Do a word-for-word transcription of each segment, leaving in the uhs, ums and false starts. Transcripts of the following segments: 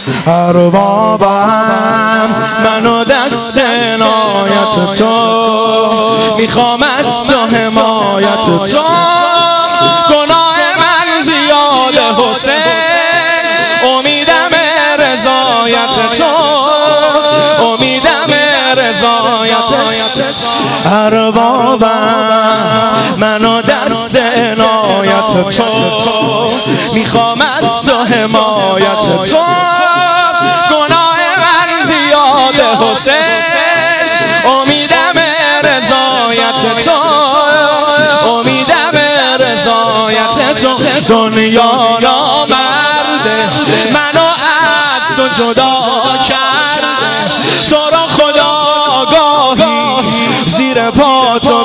اربابم منو دست عنایت تو میخوام از تو حمایت تو گناه من زیاد حسین امیدم رضایت تو امیدم رضایت اربابم منو دست عنایت تو میخوام از تو حمایت تو گناه من زیاد حسین امیدم رضایت تو امیدم رضایت تو دنیا نامرده منو از تو جدا کرده تو را خدا گاهی زیر پا تو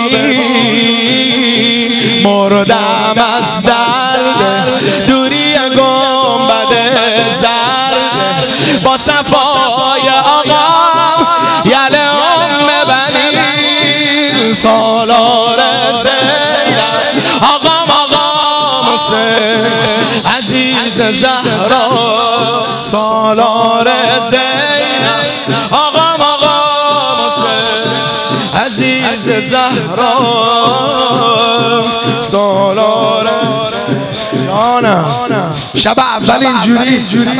ببین مردم از درد دوری گنبد زرد با صفای آقا یل ام بنی سالار زینب آقام آقام حسین عزیز زهرا سالار زینب آقام آقام حسین عزیز زهرا سالار جانم شب اول اینجوری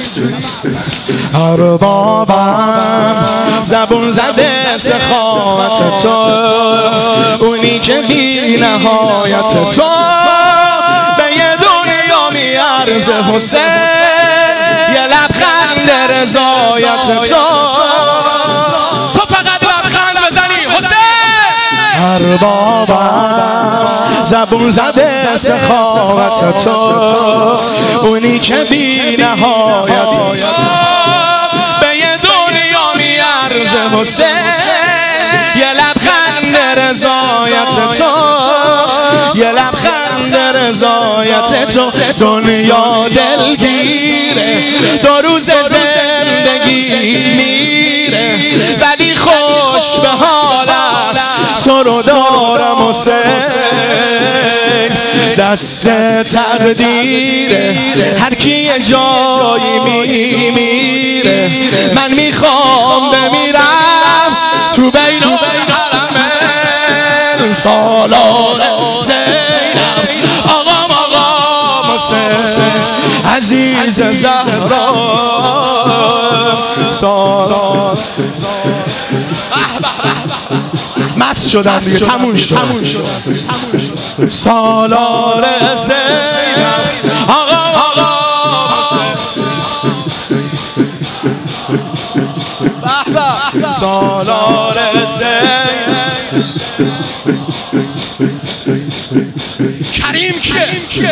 اربابم زبون زده سخاوت تو اونی که بی نهایت تو به یه دنیا میارزه حسین یه لبخند رضایت تو تو فقط لبخند بزنی حسین اربابم زبون زده سخاوت تو اونی که بی نهایت به یه دنیا میارزه حسین یه لبخند رضایت تو یه لبخند رضایت تو دنیا دلگیره دو روز زندگی میره ولی خوش به حالم تو رو دارم حسین دست تقدیره هر کی یه جایی میمیره من میخوام بمیرم تو بین حرمین سالار زینب آقام آقام حسین عزیز زهرا سالار مست شدم دیگه تموم شد سالار زینب آقام آقام حسین سالار زینب کریم کیه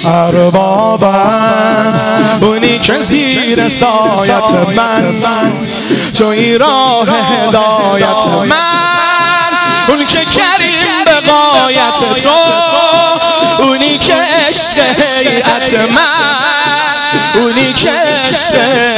اربابم اونی که زیر سایت من توی راه هدایت من اون که کریم به غایت تو اونی که عشق هیئت من اونی که عشق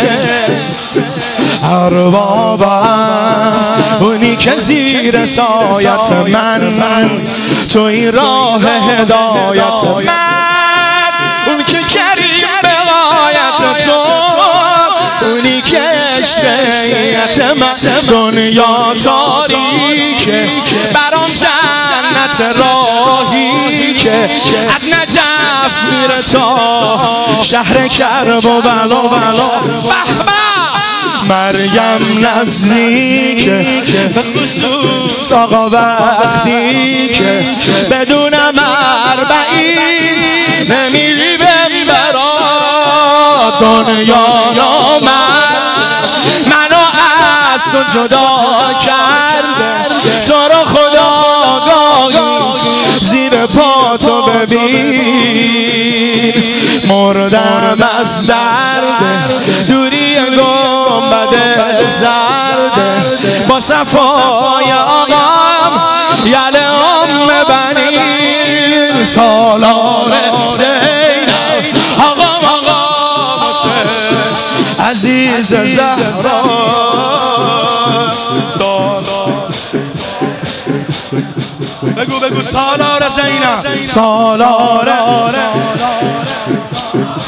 اربابم اونی که زیر سایت من توی راه هدایت من اون که کریم به غایت تو اونی که عشق هیئت من دنیا تاریکه برام جنت راهی که از نجف میره تا شهر کرب و بلا بلا مریم نزدیکه به خصوص آقا وقتی که بدون اربعین نمیری ببرا دنیا نامرد منو از تو جدا کرده تو رو خدا گاهی زیر پا تو ببین مردم از درد دوری گنبد زرد با صفای آقام یل ام بنی سالار زینب آقام آقام حسین عزیز زهرا سالار بگو بگو سالار زینب سالار